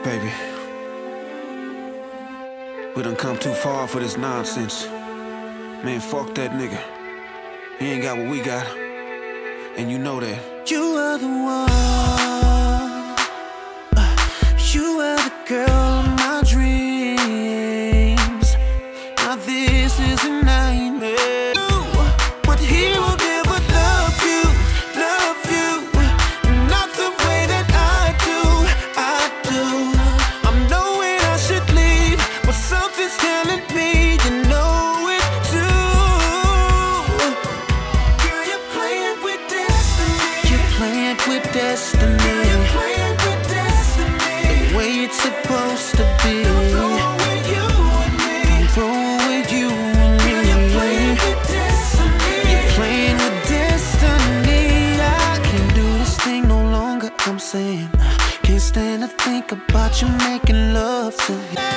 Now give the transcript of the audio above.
baby. We done come too far for this nonsense. Man, fuck that nigga. He ain't got what we got, and you know that. You are the one. You are the girl of my dreams. Now this is a nightmare, but he will never love you, not the way that I do. I'm knowing I should leave, but something's telling me you know it too. Girl, you're playing with destiny. You're playing with destiny. Girl, you're playing with destiny. The way it's supposed to be. Don't roll with you and me. Don't roll with you and me. Girl, you're playing with destiny. You're playing with destiny. I can't do this thing no longer. I'm saying, can't stand to think about you making love to him.